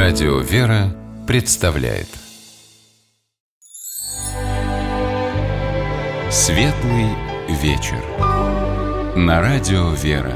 Радио «Вера» представляет Светлый вечер на Радио «Вера».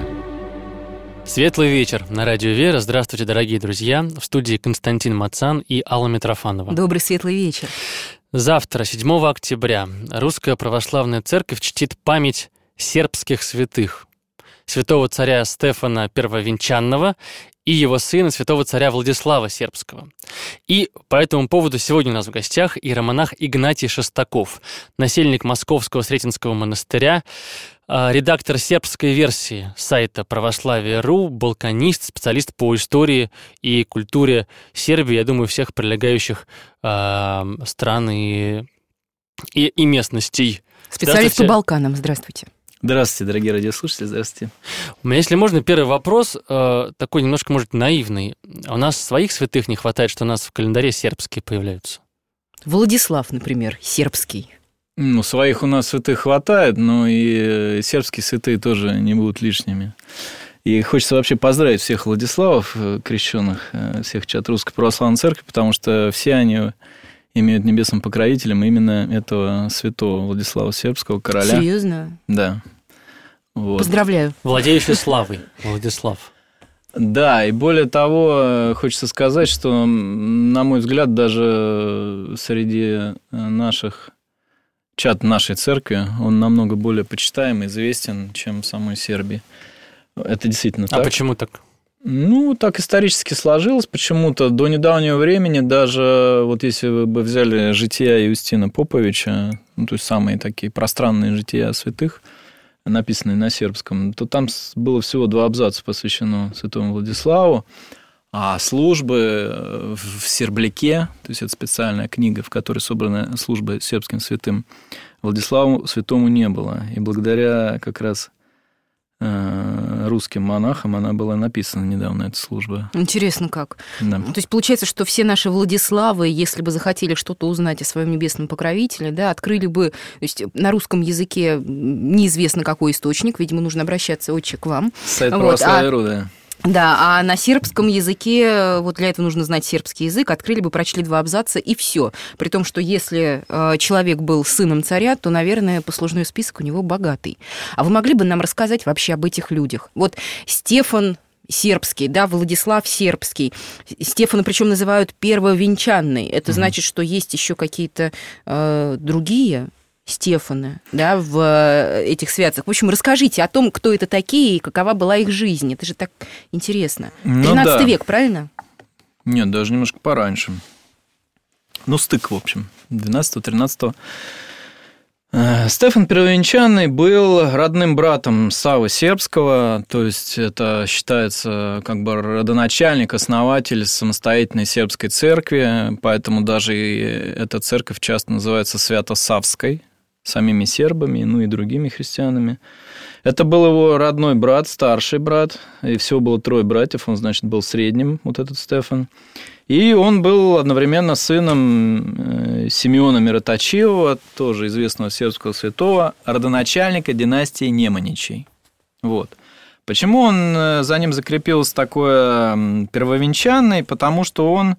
Светлый вечер на Радио «Вера». Здравствуйте, дорогие друзья. В студии Константин Мацан и Алла Митрофанова. Добрый светлый вечер. Завтра, 7 октября, Русская Православная Церковь чтит память сербских святых. Святого царя Стефана Первовенчанного и его сына, святого царя Владислава Сербского. И по этому поводу сегодня у нас в гостях иеромонах Игнатий Шестаков, насельник Московского Сретенского монастыря, редактор сербской версии сайта Православие.ру, балканист, специалист по истории и культуре Сербии, я думаю, всех прилегающих стран и местностей. Специалист по Балканам. Здравствуйте. Здравствуйте, дорогие радиослушатели, здравствуйте. У меня, если можно, первый вопрос, такой немножко, может, наивный. У нас своих святых не хватает, что у нас в календаре сербские появляются. Владислав, например, сербский. Своих у нас святых хватает, но и сербские святые тоже не будут лишними. И хочется вообще поздравить всех Владиславов, крещенных, всех чад Русской Православной Церкви, потому что все они имеют небесным покровителем именно этого святого Владислава Сербского, короля. Серьезно? Да. Вот. Поздравляю. Владеющий славой, Владислав. Да, и более того, хочется сказать, что, на мой взгляд, даже среди наших чад нашей церкви он намного более почитаем и известен, чем в самой Сербии. Это действительно так. А почему так? Так исторически сложилось. Почему-то до недавнего времени даже, вот если вы бы взяли жития Иустина Поповича, то есть самые такие пространные жития святых, написанные на сербском, то там было всего 2 абзаца посвящено святому Владиславу, а службы в Сербляке, то есть это специальная книга, в которой собраны службы сербским святым, Владиславу святому не было. И благодаря как раз русским монахам она была написана недавно, эта служба. Интересно как. Да. То есть получается, что все наши Владиславы, если бы захотели что-то узнать о своем небесном покровителе, да, открыли бы, то есть на русском языке неизвестно какой источник, видимо, нужно обращаться, отче, к вам. Сайт Православие.ру, да. Да, а на сербском языке, вот для этого нужно знать сербский язык, открыли бы, прочли 2 абзаца, и все. При том, что если человек был сыном царя, то, наверное, послужной список у него богатый. А вы могли бы нам рассказать вообще об этих людях? Вот Стефан Сербский, да, Владислав Сербский. Стефана, причем называют Первовенчанный. Это значит, что есть еще какие-то другие Стефаны, да, в этих святцах. В общем, расскажите о том, кто это такие и какова была их жизнь. Это же так интересно. 13 век, правильно? Нет, даже немножко пораньше. Стык, в общем, 12-13. Стефан Первовенчанный был родным братом Саввы Сербского, то есть это считается как бы родоначальник, основатель самостоятельной сербской церкви, поэтому даже и эта церковь часто называется Свято-Савской, самими сербами, и другими христианами. Это был его родной брат, старший брат, и всего было 3 братьев, он, значит, был средним, вот этот Стефан. И он был одновременно сыном Симеона Мироточивого, тоже известного сербского святого, родоначальника династии Неманичей. Вот. Почему он за ним закрепился такое первовенчанный? Потому что он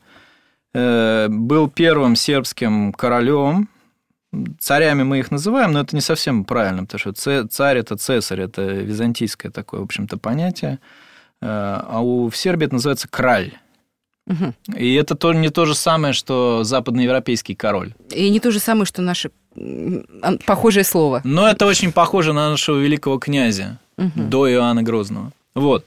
был первым сербским королем. Царями мы их называем, но это не совсем правильно, потому что царь – это цесарь, это византийское такое, в общем-то, понятие. А в Сербии это называется краль. Угу. И это не то же самое, что западноевропейский король. И не то же самое, что наше похожее слово. Но это очень похоже на нашего великого князя до Иоанна Грозного. Вот.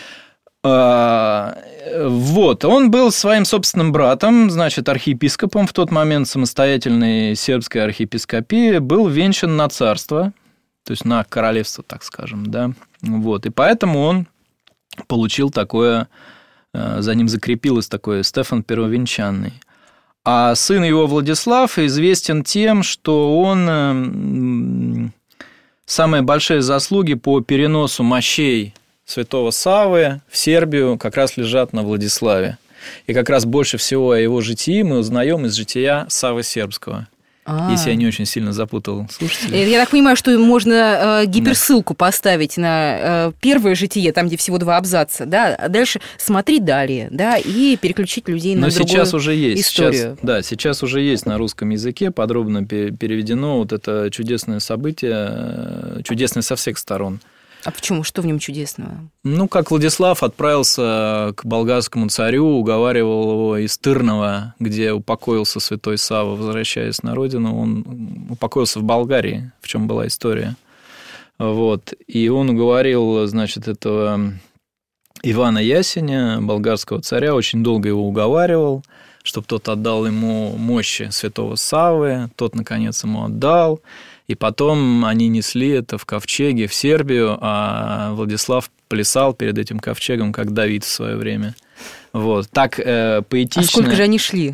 Он был своим собственным братом, значит, архиепископом в тот момент самостоятельной сербской архиепископии, был венчан на царство, то есть на королевство, так скажем, да. Вот. И поэтому он получил такое, за ним закрепилось такое Стефан Первовенчанный. А сын его Владислав известен тем, что он самые большие заслуги по переносу мощей святого Саввы в Сербию как раз лежат на Владиславе. И как раз больше всего о его житии мы узнаем из жития Саввы Сербского. Если я не очень сильно запутал слушателей. Я так понимаю, что можно гиперссылку поставить на первое житие, там, где всего 2 абзаца, да, а дальше смотри далее, да, и переключить людей на другую сейчас уже есть историю. Сейчас уже есть на русском языке подробно переведено вот это чудесное событие, чудесное со всех сторон. А почему? Что в нем чудесного? Как Владислав отправился к болгарскому царю, уговаривал его из Тырного, где упокоился святой Савва, возвращаясь на родину, он упокоился в Болгарии, в чем была история. Вот. И он уговорил, значит, этого Ивана Ясеня, болгарского царя, очень долго его уговаривал, чтобы тот отдал ему мощи святого Саввы, тот, наконец, ему отдал. И потом они несли это в ковчеге в Сербию, а Владислав плясал перед этим ковчегом, как Давид в свое время. Вот. Так поэтично. А сколько же они шли?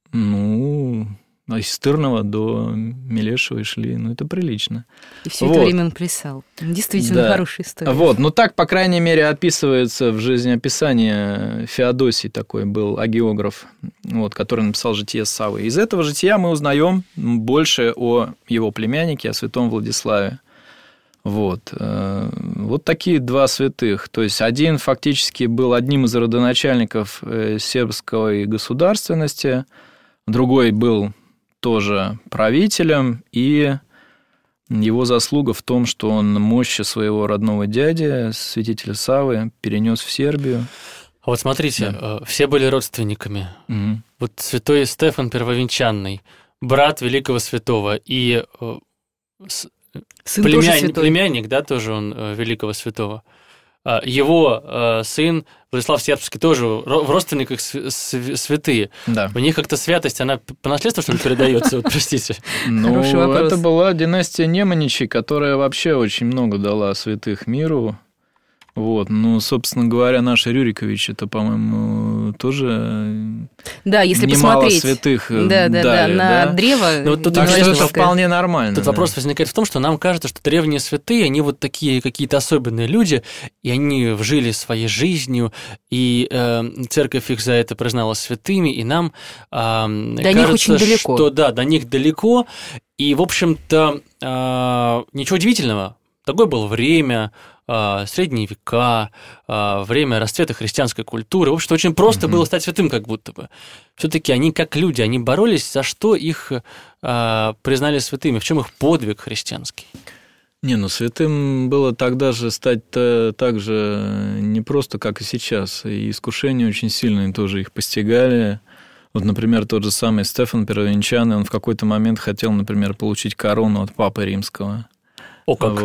Из Тырного до Мелешева шли. Это прилично. И все это время он плясал. Действительно хорошая история. Так, по крайней мере, описывается в жизнеописании. Феодосий такой был агеограф, который написал «Житие Саввы». Из этого жития мы узнаем больше о его племяннике, о святом Владиславе. Вот такие 2 святых. То есть один фактически был одним из родоначальников сербской государственности, другой был тоже правителем, и его заслуга в том, что он мощи своего родного дяди, святителя Саввы, перенес в Сербию. А вот смотрите, все были родственниками. Угу. Вот святой Стефан Первовенчанный, брат великого святого, и племянник, да, тоже он великого святого. Его сын Владислав Сербский тоже в родственниках святые. Да. У них как-то святость, она по наследству, что ли, передается? Вот, простите. Хороший вопрос. Это была династия Неманичей, которая вообще очень много дала святых миру. Собственно говоря, наш Рюрикович, это, по-моему, тоже если немало посмотреть святых дали, на древо. Так что это вполне нормально. Тут вопрос возникает в том, что нам кажется, что древние святые, они вот такие какие-то особенные люди, и они жили своей жизнью, и церковь их за это признала святыми, и нам кажется, них очень далеко. Что до них далеко, и, в общем-то, ничего удивительного. Такое было время, средние века, время расцвета христианской культуры. В общем-то, очень просто было стать святым, как будто бы. Все-таки они, как люди, они боролись, за что их признали святыми, в чем их подвиг христианский. Святым было тогда же стать так же не просто, как и сейчас. И искушения очень сильные тоже их постигали. Например, тот же самый Стефан Первовенчанный, он в какой-то момент хотел, например, получить корону от Папы Римского. О, как?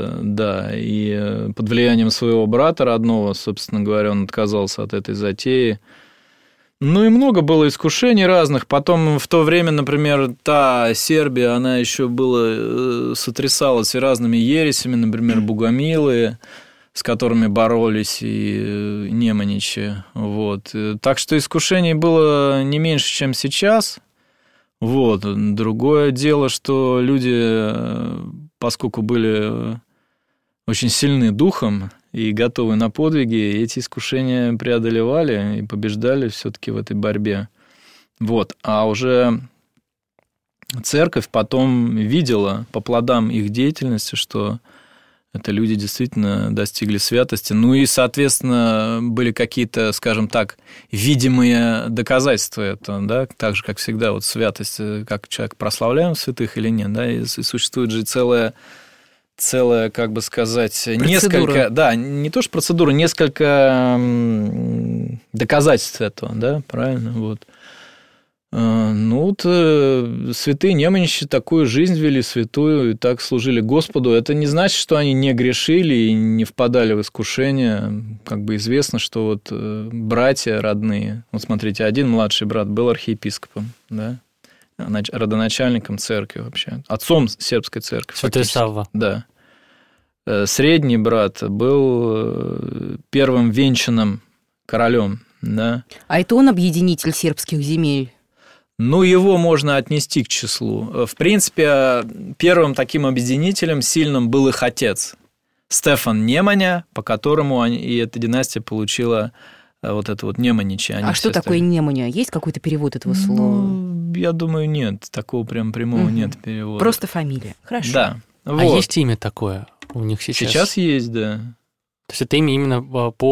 И под влиянием своего брата родного, собственно говоря, он отказался от этой затеи. И много было искушений разных. Потом в то время, например, та Сербия, она еще сотрясалась и разными ересями, например, Богомилы, с которыми боролись и Неманичи. Так что искушений было не меньше, чем сейчас. Другое дело, что люди, поскольку были очень сильны духом и готовы на подвиги, эти искушения преодолевали и побеждали все-таки в этой борьбе. А уже церковь потом видела по плодам их деятельности, что это люди действительно достигли святости. И, соответственно, были какие-то, скажем так, видимые доказательства этого, да, так же, как всегда, святость, как человек прославляем святых или нет, да, и существует же целая, как бы сказать, процедура. Несколько, не то что процедура, несколько доказательств этого, да, правильно, святые неманичи такую жизнь вели святую и так служили Господу. Это не значит, что они не грешили и не впадали в искушение. Как бы известно, что братья родные, смотрите, один младший брат был архиепископом, да, родоначальником церкви вообще, отцом сербской церкви. Святой Савва. Да. Средний брат был первым венчанным королем, да. А это он объединитель сербских земель? Его можно отнести к числу. В принципе, первым таким объединителем сильным был их отец, Стефан Неманя, по которому и эта династия получила вот это вот неманичи. А что такое неманя? Есть какой-то перевод этого слова? Я думаю, нет. Такого прям прямого нет перевода. Просто фамилия. Хорошо. Да. А Вот. есть имя такое у них сейчас? Сейчас есть, да. То есть это имя именно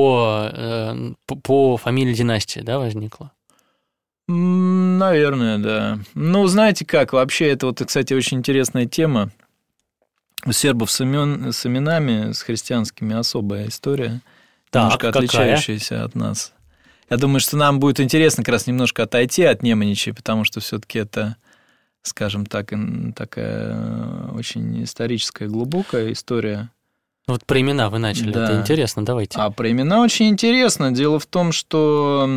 по фамилии династии, да, возникло? Наверное, да. Ну, знаете как, вообще это вот, кстати, очень интересная тема. У сербов с именами, с христианскими особая история, немножко отличающаяся от нас. Я думаю, что нам будет интересно как раз немножко отойти от неманичей, потому что все-таки это, скажем так, такая очень историческая, глубокая история. Вот про имена вы начали, да. Это интересно, давайте. А про имена очень интересно. Дело в том, что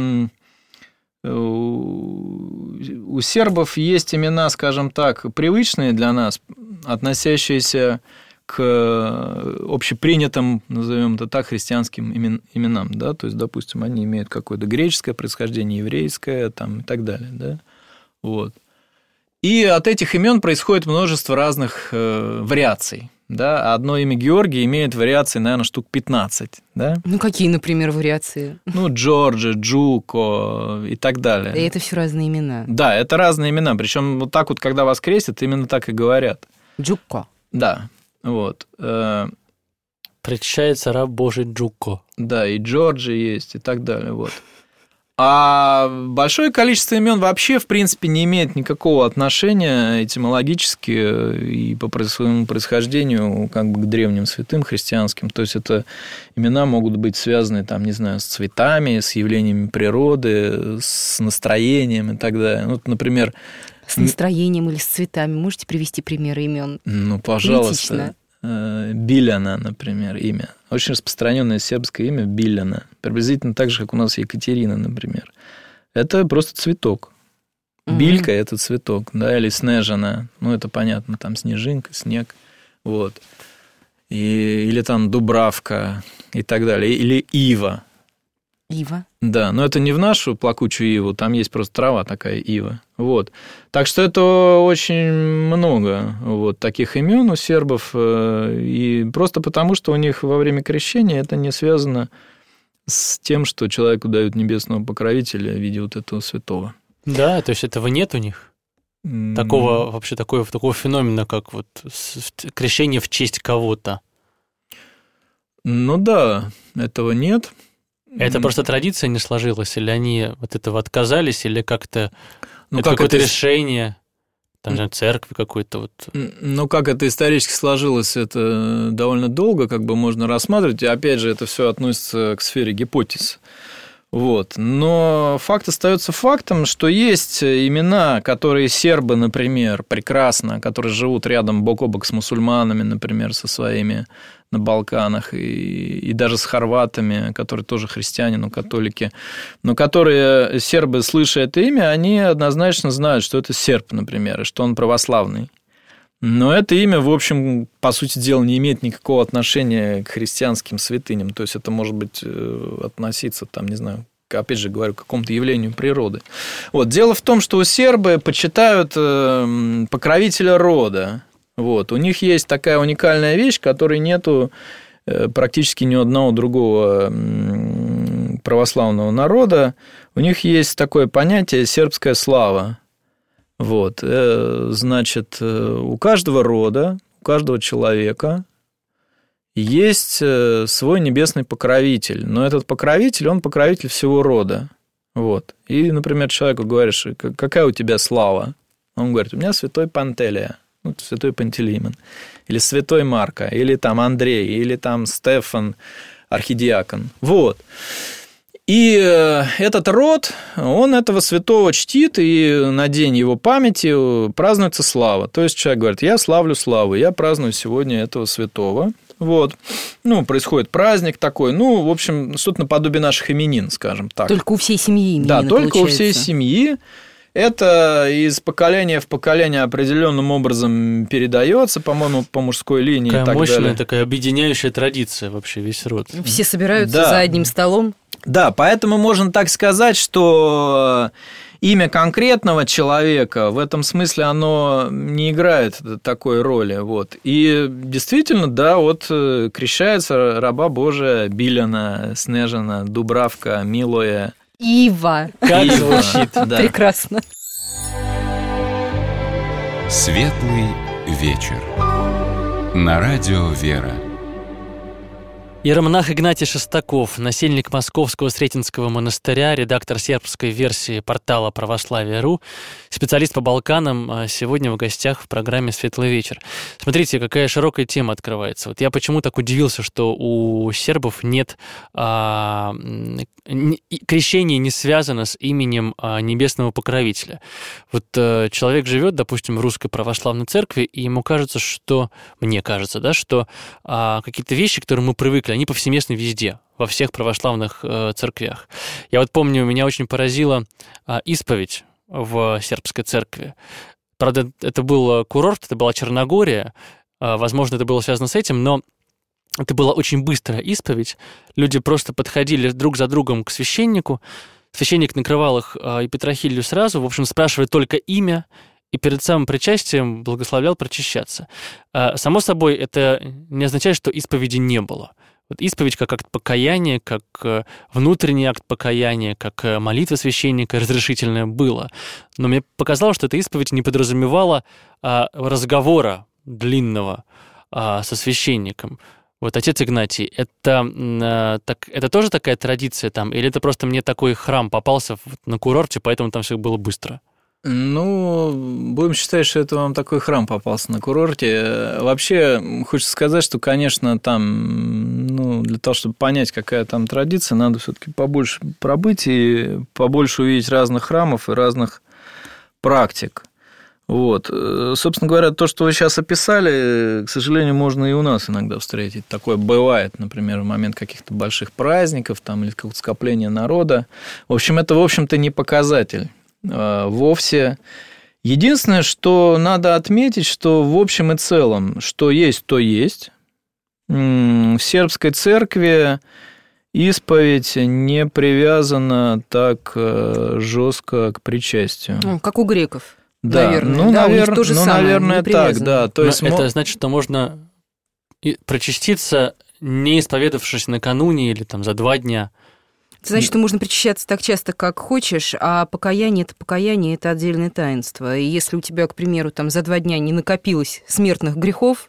у сербов есть имена, скажем так, привычные для нас, относящиеся к общепринятым, назовем это так, христианским именам, да, то есть, допустим, они имеют какое-то греческое происхождение, еврейское, там, и так далее, да, вот. И от этих имен происходит множество разных вариаций. Да, одно имя Георгий имеет вариации, наверное, штук 15. Да? Ну, какие, например, вариации? Ну, Джорджи, Джуко и так далее. И это все разные имена. Да, это разные имена. Причем вот так вот, когда вас крестят, именно так и говорят. Джуко. Да, вот. Причащается раб Божий Джуко. Да, и Джорджи есть, и так далее, вот. А большое количество имен вообще, в принципе, не имеет никакого отношения этимологически и по своему происхождению как бы к древним святым христианским. То есть это имена могут быть связаны, там, не знаю, с цветами, с явлениями природы, с настроением и так далее. Вот, например... С настроением или с цветами. Можете привести примеры имен? Ну, пожалуйста. Поэтично. Биляна, например, имя. Очень распространенное сербское имя Биляна. Приблизительно так же, как у нас Екатерина, например. Это просто цветок. Билька – это цветок, да, или Снежана. Ну, это понятно, там снежинка, снег. Вот. Или там Дубравка и так далее. Или Ива. Ива. Да, но это не в нашу плакучую иву, там есть просто трава такая ива. Вот. Так что это очень много вот таких имен у сербов, и просто потому, что у них во время крещения это не связано с тем, что человеку дают небесного покровителя в виде вот этого святого. Да, то есть этого нет у них? Такого феномена, как вот крещение в честь кого-то? Ну да, этого нет. Это просто традиция не сложилась, или они от этого отказались, или как-то это как какое-то решение, там, не знаю, церкви какой-то вот. Ну, как это исторически сложилось, это довольно долго как бы можно рассматривать, и опять же, это все относится к сфере гипотез. Вот. Но факт остается фактом, что есть имена, которые сербы, например, прекрасно, которые живут рядом бок о бок с мусульманами, например, со своими на Балканах, и даже с хорватами, которые тоже христиане, но католики, но которые сербы, слыша это имя, они однозначно знают, что это серб, например, и что он православный. Но это имя, в общем, по сути дела, не имеет никакого отношения к христианским святыням. То есть это может быть относиться, там, не знаю, опять же говорю, к какому-то явлению природы. Вот. Дело в том, что сербы почитают покровителя рода. Вот. У них есть такая уникальная вещь, которой нету практически ни у одного другого православного народа. У них есть такое понятие сербская слава. Вот. Значит, у каждого рода, у каждого человека есть свой небесный покровитель. Но этот покровитель, он покровитель всего рода. Вот. И, например, человеку говоришь, какая у тебя слава? Он говорит, у меня святой Пантелея. Ну, святой Пантелеймон, или святой Марка, или там Андрей, или там Стефан, архидиакон. Вот. И этот род, он этого святого чтит, и на день его памяти празднуется слава. То есть человек говорит, я славлю славу, я праздную сегодня этого святого. Вот. Ну, происходит праздник такой, ну, в общем, что-то наподобие наших именин, скажем так. Только у всей семьи именины, да, только получается. У всей семьи. Это из поколения в поколение определенным образом передается, по-моему, по мужской линии. Такая и так мощная, далее. Такая объединяющая традиция вообще, весь род. Все собираются за одним столом. Да, поэтому можно так сказать, что имя конкретного человека в этом смысле оно не играет такой роли. Вот. И действительно, да, вот крещается раба Божия Билена, Снежана, Дубравка, Милоя. Ива. Как звучит. Да. Прекрасно. Светлый вечер. На радио «Вера». Иеромонах Игнатий Шестаков, насельник Московского Сретенского монастыря, редактор сербской версии портала «Православие.ру», специалист по Балканам, сегодня в гостях в программе «Светлый вечер». Смотрите, какая широкая тема открывается. Вот я почему так удивился, что у сербов нет... крещение не связано с именем небесного покровителя. Вот человек живет, допустим, в русской православной церкви, и ему кажется, что... Мне кажется, да, что какие-то вещи, которые мы привыкли, они повсеместны везде, во всех православных церквях. Я вот помню, меня очень поразила исповедь в сербской церкви. Правда, это был курорт, это была Черногория, возможно, это было связано с этим, но это была очень быстрая исповедь. Люди просто подходили друг за другом к священнику. Священник накрывал их епитрахилью сразу, в общем, спрашивая только имя, и перед самым причастием благословлял причащаться. Само собой, это не означает, что исповеди не было. Вот исповедь как акт покаяния, как внутренний акт покаяния, как молитва священника разрешительная было. Но мне показалось, что эта исповедь не подразумевала разговора длинного со священником. Вот, отец Игнатий, это тоже такая традиция там? Или это просто мне такой храм попался на курорте, поэтому там все было быстро? Ну, будем считать, что это вам такой храм попался на курорте. Вообще, хочется сказать, что, конечно, там, для того, чтобы понять, какая там традиция, надо все-таки побольше пробыть и побольше увидеть разных храмов и разных практик. Вот. Собственно говоря, то, что вы сейчас описали, к сожалению, можно и у нас иногда встретить. Такое бывает, например, в момент каких-то больших праздников там, или какого-то скопления народа. В общем, это, в общем-то, не показатель вовсе. Единственное, что надо отметить, что в общем и целом, что есть, то есть. В сербской церкви исповедь не привязана так жестко к причастию. Как у греков. Да, наверное, у них то же самое, наверное, так, да. То есть это значит, что можно причаститься, не исповедавшись накануне или там за 2 дня. Это значит, что можно причащаться так часто, как хочешь, а покаяние – это отдельное таинство. И если у тебя, к примеру, там за 2 дня не накопилось смертных грехов,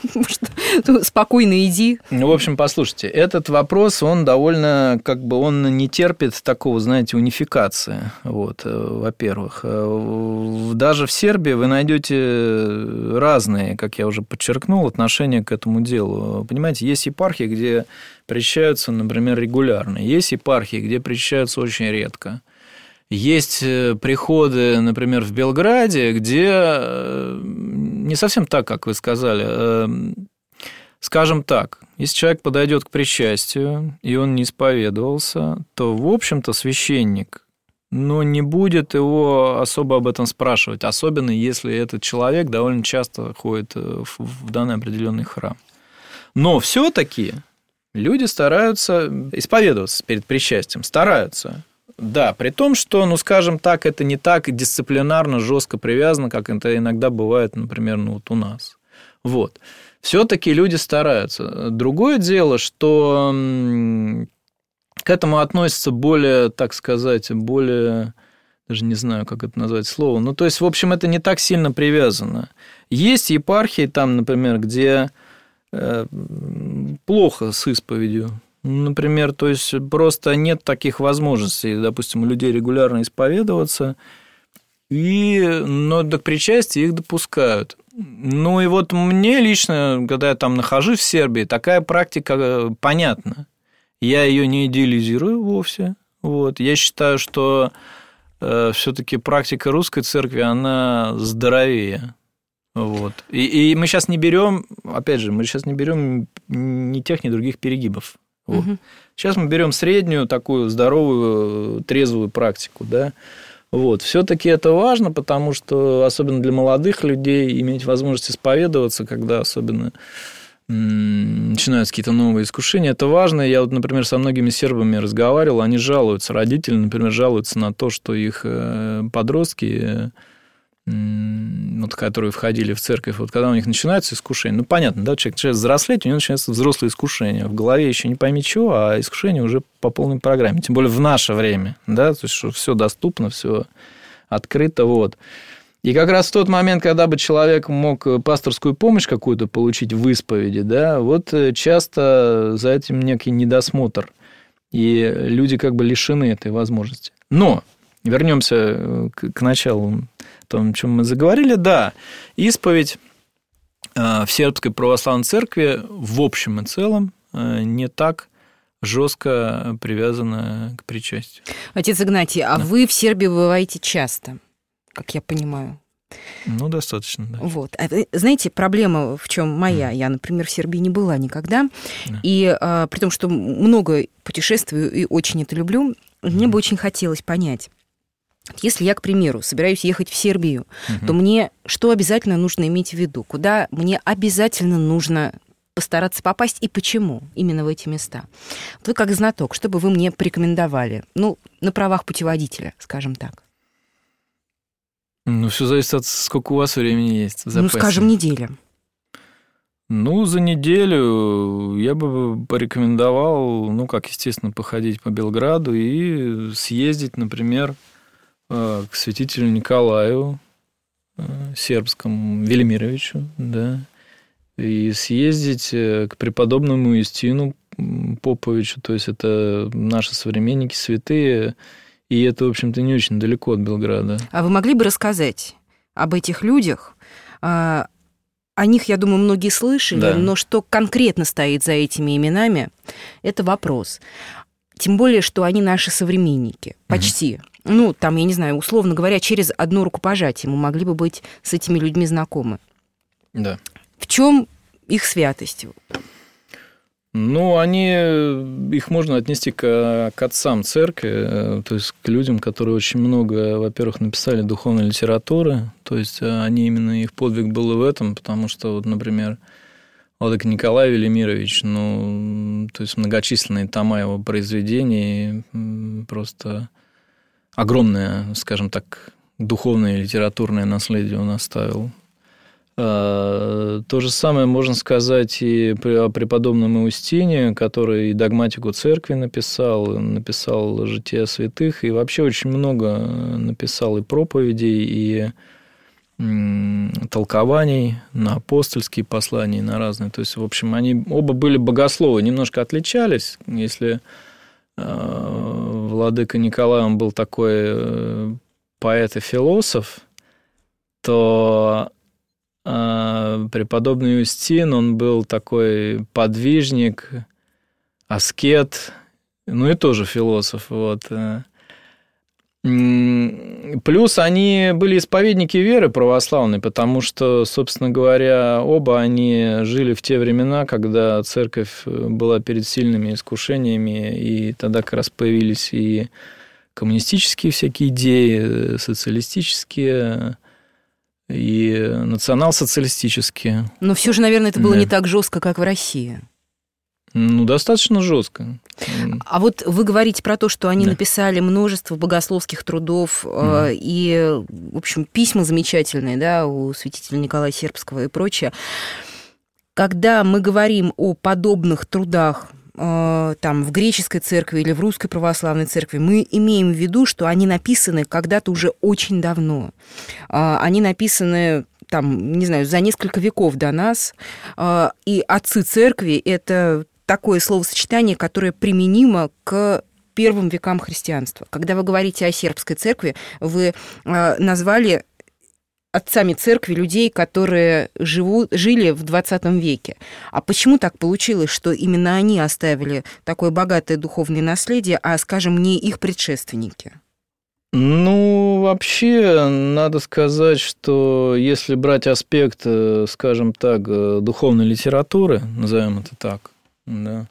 то спокойно иди. В общем, послушайте, этот вопрос, он довольно, он не терпит такого, знаете, унификации, во-первых. Даже в Сербии вы найдете разные, как я уже подчеркнул, отношения к этому делу. Понимаете, есть епархии, где причащаются, например, регулярно. Есть епархии, где причащаются очень редко. Есть приходы, например, в Белграде, где не совсем так, как вы сказали. Скажем так, если человек подойдет к причастию, и он не исповедовался, то, в общем-то, священник, не будет его особо об этом спрашивать, особенно если этот человек довольно часто ходит в данный определенный храм. Но все-таки люди стараются исповедоваться перед причастием, стараются. Да, при том, что, скажем так, это не так дисциплинарно, жестко привязано, как это иногда бывает, например, у нас. Вот. Все-таки люди стараются. Другое дело, что к этому относятся более, так сказать, даже не знаю, как это назвать слово, то есть, в общем, это не так сильно привязано. Есть епархии, там, например, где плохо с исповедью. Например, то есть просто нет таких возможностей, допустим, у людей регулярно исповедоваться, но до причастия их допускают. И вот мне лично, когда я там нахожусь в Сербии, такая практика понятна. Я ее не идеализирую вовсе. Я считаю, что все-таки практика русской церкви, она здоровее. И мы сейчас не берем, опять же, ни тех, ни других перегибов. Угу. Сейчас мы берем среднюю, такую здоровую, трезвую практику, да. Все-таки это важно, потому что, особенно для молодых людей, иметь возможность исповедоваться, когда особенно начинаются какие-то новые искушения. Это важно. Я вот, например, со многими сербами разговаривал, они жалуются, родители, например, жалуются на то, что их подростки, вот, которые входили в церковь, вот когда у них начинаются искушения, ну, понятно, да, человек начинает взрослеть, у него начинаются взрослые искушения. В голове еще не пойми чего, а искушения уже по полной программе. Тем более в наше время, да, то есть, что все доступно, все открыто, вот. И как раз в тот момент, когда бы человек мог пасторскую помощь какую-то получить в исповеди, да, вот часто за этим некий недосмотр, и люди как бы лишены этой возможности. Но вернемся к началу, о чем мы заговорили, да, исповедь в Сербской православной церкви в общем и целом не так жестко привязана к причастию. Отец Игнатий, а да. Вы в Сербии бываете часто, как я понимаю? Ну, достаточно, да. Вот. А вы знаете, проблема в чем моя? Я, например, в Сербии не была никогда, да. И при том, что много путешествую и очень это люблю, мне бы очень хотелось понять, если я, к примеру, собираюсь ехать в Сербию, то мне что обязательно нужно иметь в виду? Куда мне обязательно нужно постараться попасть и почему именно в эти места? Вот вы как знаток, что бы вы мне порекомендовали? Ну, на правах путеводителя, скажем так. Ну, все зависит от сколько у вас времени есть в запасе. Ну, скажем, неделя. Ну, за неделю я бы порекомендовал, ну, как, естественно, походить по Белграду и съездить, например, к святителю Николаю Сербскому, Велимировичу, да, и съездить к преподобному Юстину Поповичу, то есть это наши современники, святые, и это, в общем-то, не очень далеко от Белграда. А вы могли бы рассказать об этих людях? О них, я думаю, многие слышали, да. Но что конкретно стоит за этими именами, это вопрос. Тем более, что они наши современники, почти. Ну, там, я не знаю, условно говоря, через одно рукопожатие мы могли бы быть с этими людьми знакомы. Да. В чем их святость? Ну, их можно отнести к отцам церкви, то есть к людям, которые очень много, во-первых, написали духовной литературы, то есть они именно, их подвиг был в этом, потому что, вот, например, владыка Николай Велимирович, ну, то есть многочисленные тома его произведений, просто огромное, скажем так, духовное и литературное наследие он оставил. То же самое можно сказать и о преподобном Иустине, который и догматику церкви написал жития святых, и вообще очень много написал и проповедей, и толкований на апостольские послания, на разные. То есть, в общем, они оба были богословы, немножко отличались. Если владыка Николай, он был такой поэт и философ, то преподобный Юстин, он был такой подвижник, аскет, ну и тоже философ. Вот. Плюс они были исповедники веры православной, потому что, собственно говоря, оба они жили в те времена, когда церковь была перед сильными искушениями, и тогда как раз появились и коммунистические всякие идеи, социалистические, и национал-социалистические. Но все же, наверное, это было не так жестко, как в России. Ну, достаточно жестко. А вот вы говорите про то, что они написали множество богословских трудов и, в общем, письма замечательные, да, у святителя Николая Сербского и прочее. Когда мы говорим о подобных трудах там, в греческой церкви или в русской православной церкви, мы имеем в виду, что они написаны когда-то уже очень давно. Они написаны, там, не знаю, за несколько веков до нас. И отцы церкви – это такое словосочетание, которое применимо к первым векам христианства. Когда вы говорите о сербской церкви, вы назвали отцами церкви людей, которые жили в 20 веке. А почему так получилось, что именно они оставили такое богатое духовное наследие, а, скажем, не их предшественники? Ну, вообще, надо сказать, что если брать аспект, скажем так, духовной литературы, назовем это так, да,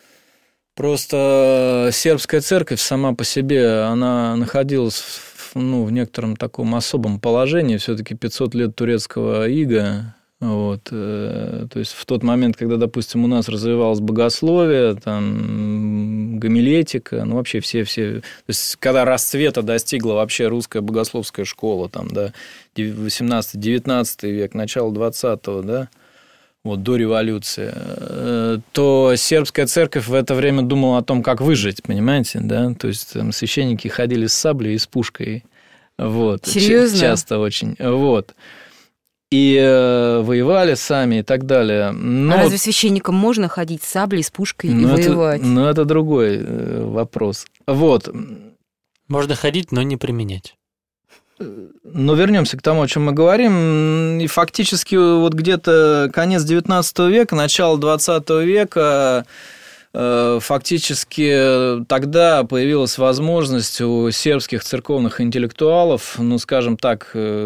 просто сербская церковь сама по себе, она находилась в некотором таком особом положении. Все-таки 500 лет турецкого ига, Вот. То есть в тот момент, когда, допустим, у нас развивалось богословие, там, гомилетика, ну, вообще все... То есть когда расцвета достигла вообще русская богословская школа, там, да, 18-19 век, начало 20-го, да, вот, до революции, то сербская церковь в это время думала о том, как выжить, понимаете, да, то есть там священники ходили с саблей и с пушкой, вот. Серьезно? Часто очень, вот. И воевали сами и так далее. Но... А разве священникам можно ходить с саблей, с пушкой и воевать? Это другой вопрос. Вот. Можно ходить, но не применять. Но вернемся к тому, о чем мы говорим. И фактически вот где-то конец XIX века, начало XX века, фактически тогда появилась возможность у сербских церковных интеллектуалов, ну, скажем так,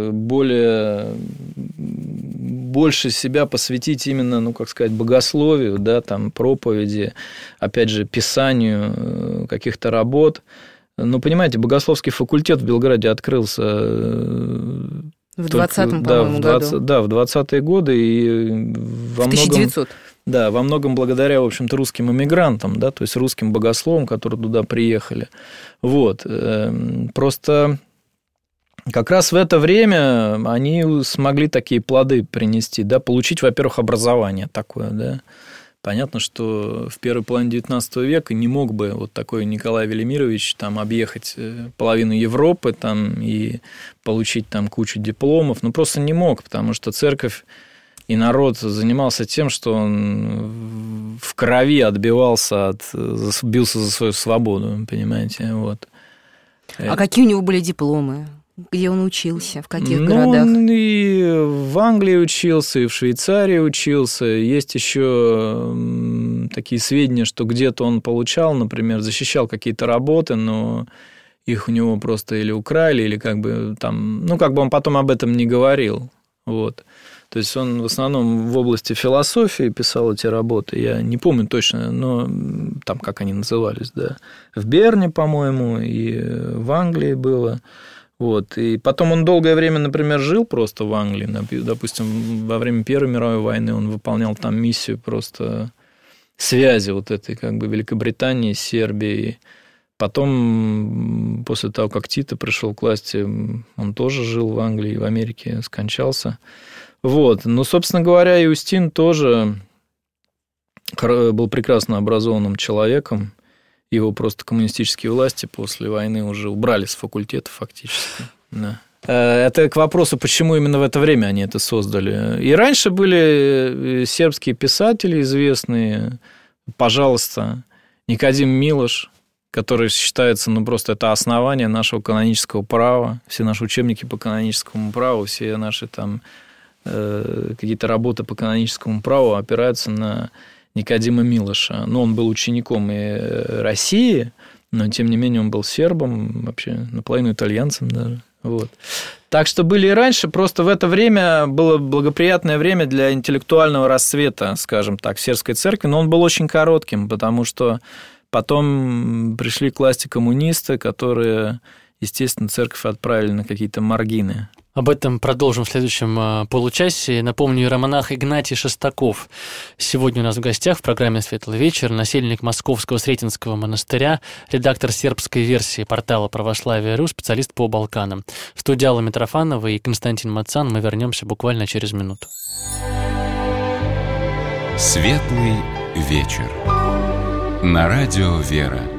больше себя посвятить именно, ну, как сказать, богословию, да, там, проповеди, опять же, писанию каких-то работ. Ну, понимаете, богословский факультет в Белграде открылся в 20-м, по-моему, году. Да, в 20-е годы. И во в 1900. Многом, да, во многом благодаря, в общем-то, русским эмигрантам, да, то есть русским богословам, которые туда приехали. Вот. Просто как раз в это время они смогли такие плоды принести, да, получить, во-первых, образование такое, да. Понятно, что в первой половине XIX века не мог бы вот такой Николай Велимирович там объехать половину Европы там, и получить там кучу дипломов. Ну, просто не мог, потому что церковь и народ занимался тем, что он в крови отбивался, бился за свою свободу, понимаете, вот. А какие у него были дипломы? Где он учился? В каких городах? Он и в Англии учился, и в Швейцарии учился. Есть еще такие сведения, что где-то он получал, например, защищал какие-то работы, но их у него просто или украли, или как бы там... Ну, как бы он потом об этом не говорил. Вот. То есть он в основном в области философии писал эти работы. Я не помню точно, но там как они назывались, да. В Берне, по-моему, и в Англии было... Вот. И потом он долгое время, например, жил просто в Англии. Допустим, во время Первой мировой войны он выполнял там миссию просто связи вот этой как бы Великобритании с Сербией. Потом, после того, как Тито пришел к власти, он тоже жил в Англии, в Америке, скончался. Вот. Но, собственно говоря, Иустин тоже был прекрасно образованным человеком. Его просто коммунистические власти после войны уже убрали с факультета фактически. Да. Это к вопросу, почему именно в это время они это создали. И раньше были сербские писатели известные. Пожалуйста, Никодим Милош, который считается, ну, просто это основание нашего канонического права. Все наши учебники по каноническому праву, все наши там какие-то работы по каноническому праву опираются на Никодима Милоша. Ну, он был учеником и России, но, тем не менее, он был сербом, вообще наполовину итальянцем даже. Вот. Так что были и раньше, просто в это время было благоприятное время для интеллектуального расцвета, скажем так, в сербской церкви, но он был очень коротким, потому что потом пришли к власти коммунисты, которые, естественно, церковь отправили на какие-то маргины. Об этом продолжим в следующем получасе. Напомню, иеромонах Игнатий Шестаков сегодня у нас в гостях в программе «Светлый вечер», насельник Московского Сретенского монастыря, редактор сербской версии портала «Православие.ру», специалист по Балканам. В студии Алла Митрофанова и Константин Мацан. Мы вернемся буквально через минуту. «Светлый вечер» на радио «Вера».